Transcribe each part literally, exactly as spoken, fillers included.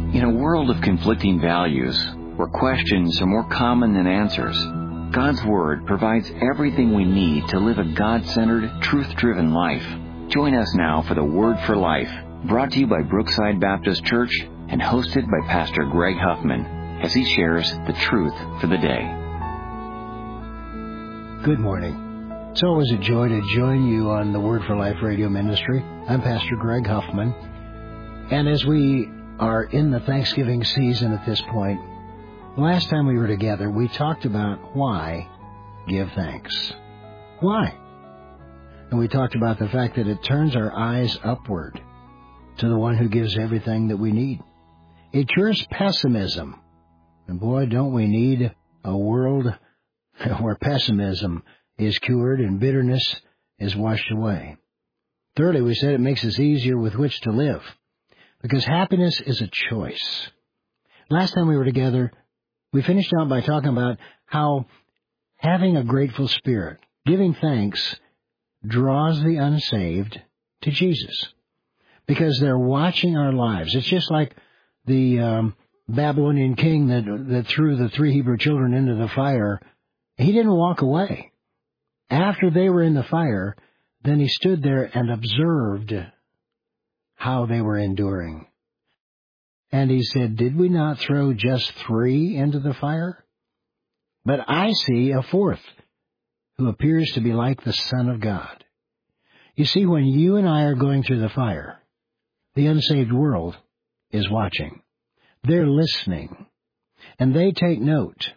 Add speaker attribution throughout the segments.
Speaker 1: In a world of conflicting values, where questions are more common than answers, God's Word provides everything we need to live a God-centered, truth-driven life. Join us now for the Word for Life, brought to you by Brookside Baptist Church and hosted by Pastor Greg Huffman, as he shares the truth for the day.
Speaker 2: Good morning. It's always a joy to join you on the Word for Life radio ministry. I'm Pastor Greg Huffman. And as we are in the Thanksgiving season at this point, last time we were together, we talked about why give thanks. Why? And we talked about the fact that it turns our eyes upward to the one who gives everything that we need. It cures pessimism. And boy, don't we need a world where pessimism is cured and bitterness is washed away. Thirdly, we said it makes us easier with which to live, because happiness is a choice. Last time we were together, we finished out by talking about how having a grateful spirit, giving thanks, draws the unsaved to Jesus, because they're watching our lives. It's just like the um, Babylonian king that, that threw the three Hebrew children into the fire. He didn't walk away. After they were in the fire, then he stood there and observed how they were enduring. And he said, "Did we not throw just three into the fire? But I see a fourth, who appears to be like the Son of God." You see, when you and I are going through the fire, the unsaved world is watching. They're listening. And they take note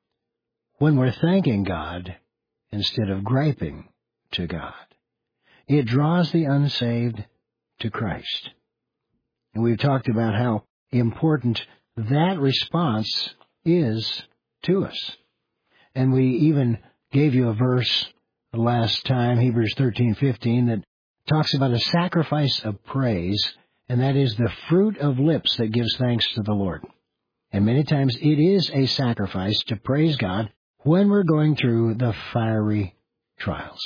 Speaker 2: when we're thanking God instead of griping to God. It draws the unsaved to Christ. And we've talked about how important that response is to us. And we even gave you a verse last time, Hebrews thirteen fifteen, that talks about a sacrifice of praise, and that is the fruit of lips that gives thanks to the Lord. And many times it is a sacrifice to praise God when we're going through the fiery trials.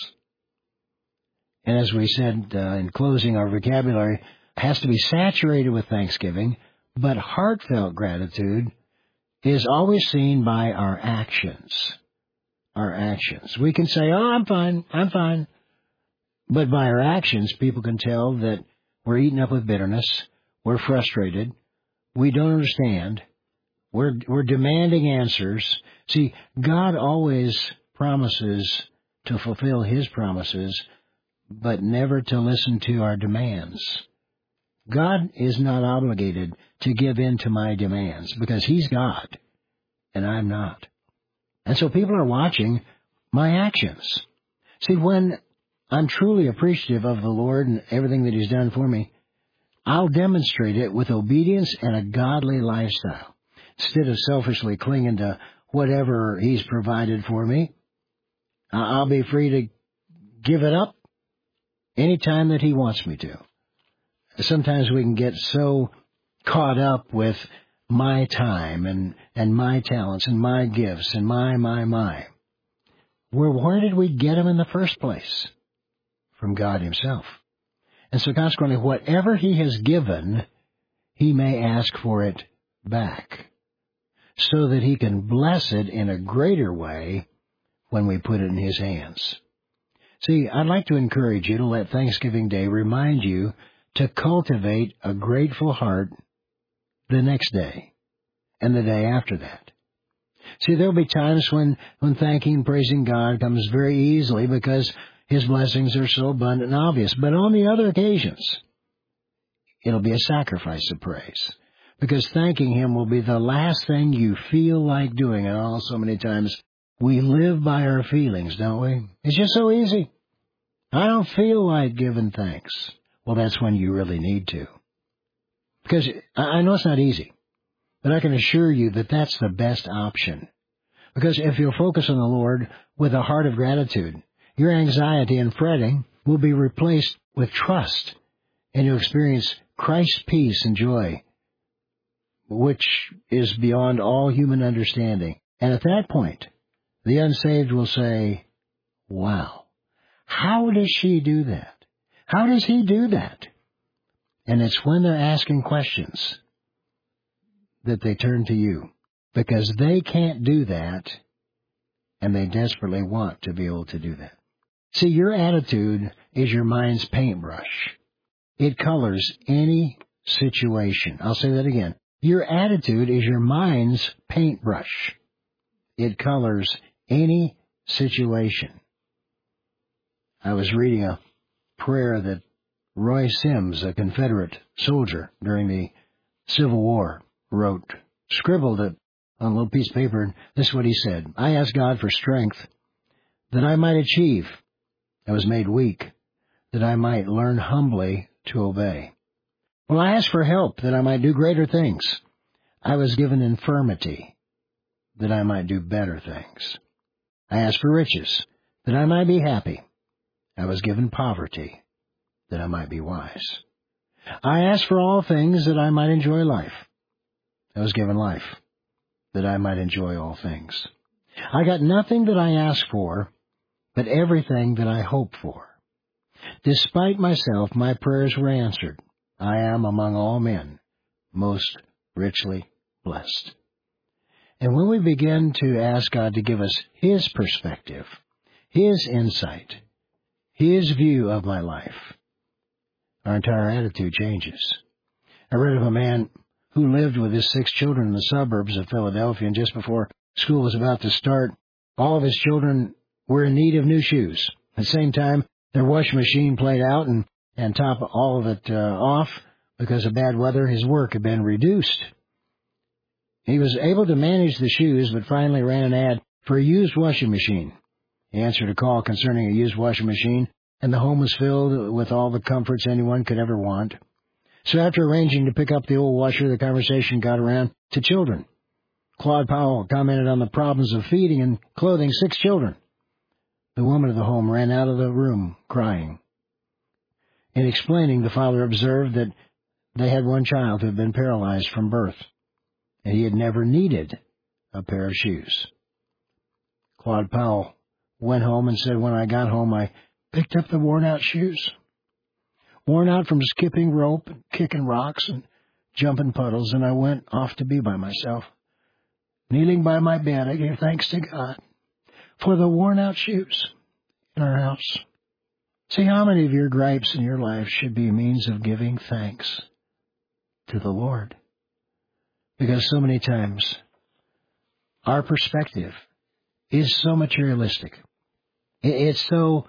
Speaker 2: And as we said uh, in closing, our vocabulary has to be saturated with thanksgiving, but heartfelt gratitude is always seen by our actions. Our actions. We can say, "Oh, I'm fine, I'm fine." But by our actions, people can tell that we're eaten up with bitterness, we're frustrated, we don't understand, we're, we're demanding answers. See, God always promises to fulfill His promises, but never to listen to our demands. God is not obligated to give in to my demands, because He's God, and I'm not. And so people are watching my actions. See, when I'm truly appreciative of the Lord and everything that He's done for me, I'll demonstrate it with obedience and a godly lifestyle. Instead of selfishly clinging to whatever He's provided for me, I'll be free to give it up any time that He wants me to. Sometimes we can get so caught up with my time and, and my talents and my gifts and my, my, my. Where, where did we get them in the first place? From God Himself. And so consequently, whatever He has given, He may ask for it back, so that He can bless it in a greater way when we put it in His hands. See, I'd like to encourage you to let Thanksgiving Day remind you to cultivate a grateful heart the next day and the day after that. See, there'll be times when, when thanking and praising God comes very easily because His blessings are so abundant and obvious. But on the other occasions, it'll be a sacrifice of praise, because thanking Him will be the last thing you feel like doing. And all so many times we live by our feelings, don't we? It's just so easy. I don't feel like giving thanks. Well, that's when you really need to. Because I know it's not easy, but I can assure you that that's the best option. Because if you'll focus on the Lord with a heart of gratitude, your anxiety and fretting will be replaced with trust, and you'll experience Christ's peace and joy, which is beyond all human understanding. And at that point, the unsaved will say, "Wow, how does she do that? How does he do that?" And it's when they're asking questions that they turn to you, because they can't do that, and they desperately want to be able to do that. See, your attitude is your mind's paintbrush. It colors any situation. I'll say that again. Your attitude is your mind's paintbrush. It colors any situation. I was reading a prayer that Roy Sims, a Confederate soldier during the Civil War, wrote, scribbled it on a little piece of paper, and this is what he said. I asked God for strength that I might achieve. I was made weak that I might learn humbly to obey. Well, I asked for help that I might do greater things. I was given infirmity that I might do better things. I asked for riches that I might be happy. I was given poverty that I might be wise. I asked for all things that I might enjoy life. I was given life that I might enjoy all things. I got nothing that I asked for, but everything that I hoped for. Despite myself, my prayers were answered. I am among all men most richly blessed. And when we begin to ask God to give us His perspective, His insight, His view of my life, our entire attitude changes. I read of a man who lived with his six children in the suburbs of Philadelphia, and just before school was about to start, all of his children were in need of new shoes. At the same time, their washing machine played out, and, and top all of it uh, off, because of bad weather, his work had been reduced. He was able to manage the shoes, but finally ran an ad for a used washing machine. He answered a call concerning a used washing machine, and the home was filled with all the comforts anyone could ever want. So after arranging to pick up the old washer, the conversation got around to children. Claude Powell commented on the problems of feeding and clothing six children. The woman of the home ran out of the room crying. In explaining, the father observed that they had one child who had been paralyzed from birth, and he had never needed a pair of shoes. Claude Powell went home and said, when I got home, I picked up the worn-out shoes. Worn out from skipping rope, and kicking rocks, and jumping puddles, and I went off to be by myself. Kneeling by my bed, I gave thanks to God for the worn-out shoes in our house. See, how many of your gripes in your life should be a means of giving thanks to the Lord? Because so many times, our perspective is so materialistic. It's so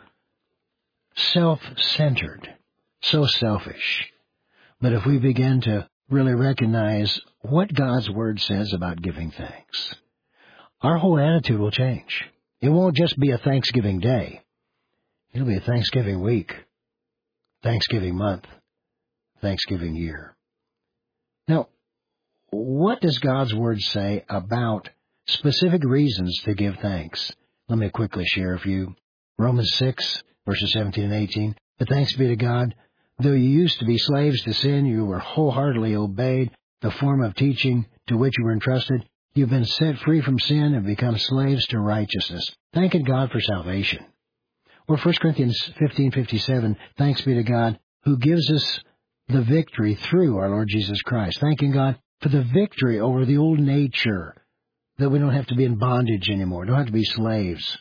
Speaker 2: self-centered, so selfish. But if we begin to really recognize what God's Word says about giving thanks, our whole attitude will change. It won't just be a Thanksgiving day. It'll be a Thanksgiving week, Thanksgiving month, Thanksgiving year. Now, what does God's Word say about specific reasons to give thanks? Let me quickly share a few. Romans six, verses seventeen and eighteen. But thanks be to God, though you used to be slaves to sin, you were wholeheartedly obeyed the form of teaching to which you were entrusted. You've been set free from sin and become slaves to righteousness, thanking God for salvation. Or First Corinthians fifteen fifty-seven, thanks be to God who gives us the victory through our Lord Jesus Christ, thanking God for the victory over the old nature, that we don't have to be in bondage anymore, don't have to be slaves.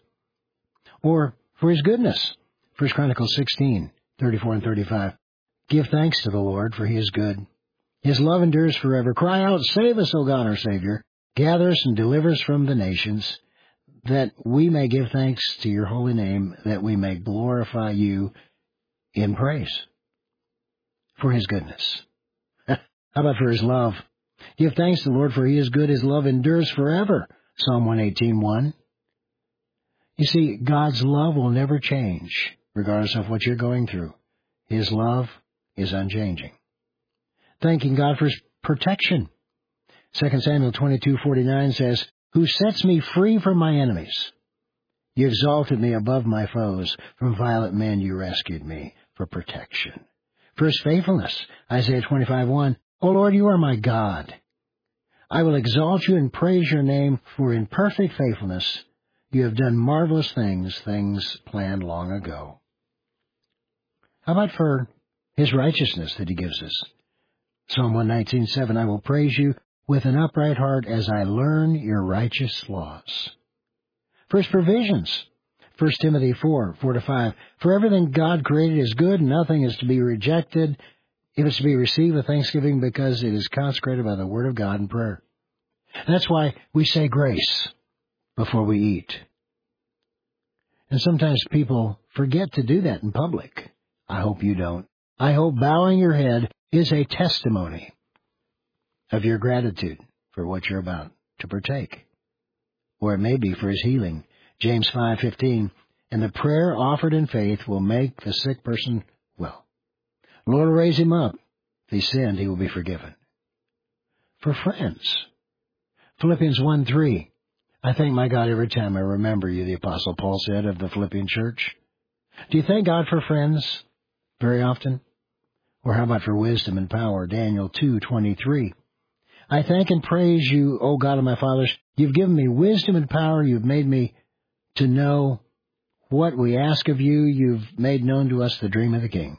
Speaker 2: Or for His goodness, First Chronicles sixteen thirty-four and thirty-five, give thanks to the Lord, for He is good. His love endures forever. Cry out, save us, O God, our Savior. Gather us and deliver us from the nations, that we may give thanks to your holy name, that we may glorify you in praise. For His goodness. How about for His love? Give thanks to the Lord, for He is good. His love endures forever. Psalm one eighteen one. You see, God's love will never change, regardless of what you're going through. His love is unchanging. Thanking God for His protection. Second Samuel twenty-two forty-nine says, who sets me free from my enemies. You exalted me above my foes. From violent men you rescued me for protection. For His faithfulness. Isaiah twenty-five one. O Lord, you are my God. I will exalt you and praise your name, for in perfect faithfulness you have done marvelous things, things planned long ago. How about for His righteousness that He gives us? Psalm one nineteen seven, I will praise you with an upright heart as I learn your righteous laws. For his provisions, First Timothy four, four to five. For everything God created is good, and nothing is to be rejected if it's to be received with thanksgiving, because it is consecrated by the word of God and prayer. That's why we say grace before we eat. And sometimes people forget to do that in public. I hope you don't. I hope bowing your head is a testimony of your gratitude for what you're about to partake. Or it may be for his healing. James five fifteen, and the prayer offered in faith will make the sick person well. The Lord will raise him up. If he sinned, he will be forgiven. For friends, Philippians one three, I thank my God every time I remember you, the Apostle Paul said of the Philippian church. Do you thank God for friends very often? Or how about for wisdom and power? Daniel two twenty-three. I thank and praise you, O God of my fathers. You've given me wisdom and power. You've made me to know what we ask of you. You've made known to us the dream of the king.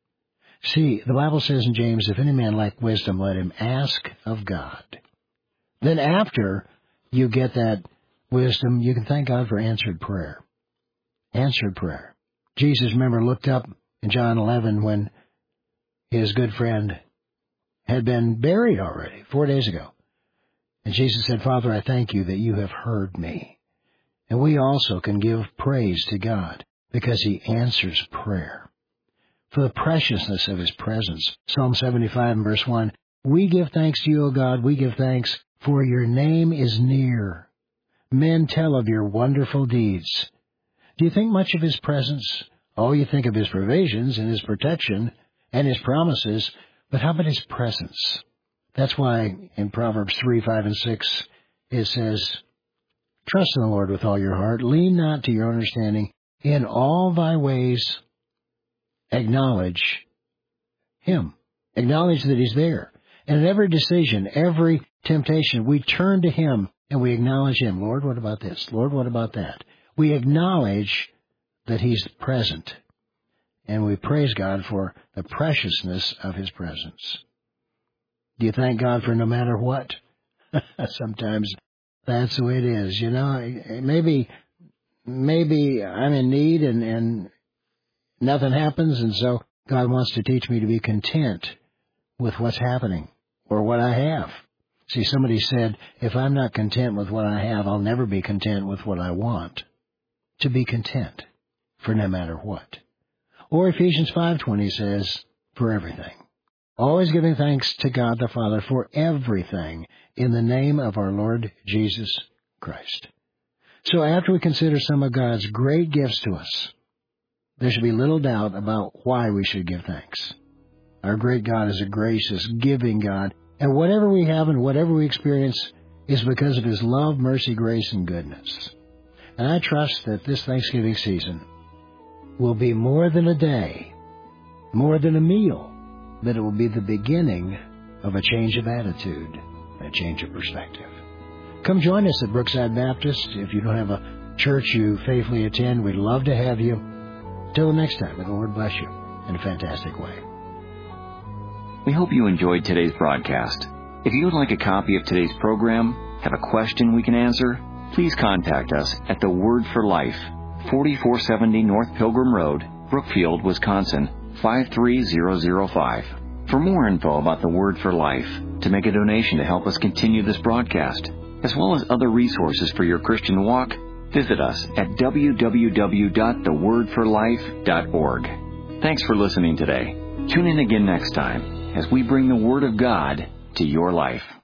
Speaker 2: See, the Bible says in James, if any man lack wisdom, let him ask of God. Then after you get that wisdom, you can thank God for answered prayer. Answered prayer. Jesus, remember, looked up in John eleven when his good friend had been buried already, four days ago. And Jesus said, Father, I thank you that you have heard me. And we also can give praise to God because he answers prayer. For the preciousness of his presence. Psalm seventy-five and verse one, we give thanks to you, O God, we give thanks, for your name is near. Men tell of your wonderful deeds. Do you think much of his presence? Oh, you think of his provisions and his protection and his promises, but how about his presence? That's why in Proverbs three, five, and six it says, trust in the Lord with all your heart. Lean not to your understanding. In all thy ways, acknowledge him. Acknowledge that he's there. And in every decision, every temptation, we turn to him and we acknowledge him. Lord, what about this? Lord, what about that? We acknowledge that he's present. And we praise God for the preciousness of his presence. Do you thank God for no matter what? Sometimes that's the way it is. You know, maybe maybe I'm in need and, and nothing happens, and so God wants to teach me to be content with what's happening or what I have. See, somebody said, if I'm not content with what I have, I'll never be content with what I want. To be content for no matter what. Or Ephesians five twenty says, for everything. Always giving thanks to God the Father for everything in the name of our Lord Jesus Christ. So after we consider some of God's great gifts to us, there should be little doubt about why we should give thanks. Our great God is a gracious, giving God, and whatever we have and whatever we experience is because of his love, mercy, grace, and goodness. And I trust that this Thanksgiving season will be more than a day, more than a meal, that it will be the beginning of a change of attitude, a change of perspective. Come join us at Brookside Baptist. If you don't have a church you faithfully attend, we'd love to have you. Till next time, may the Lord bless you in a fantastic way.
Speaker 1: We hope you enjoyed today's broadcast. If you would like a copy of today's program, have a question we can answer, please contact us at The Word for Life, forty-four seventy North Pilgrim Road, Brookfield, Wisconsin, five three zero zero five. For more info about The Word for Life, to make a donation to help us continue this broadcast, as well as other resources for your Christian walk, visit us at w w w dot the word for life dot org. Thanks for listening today. Tune in again next time as we bring the Word of God to your life.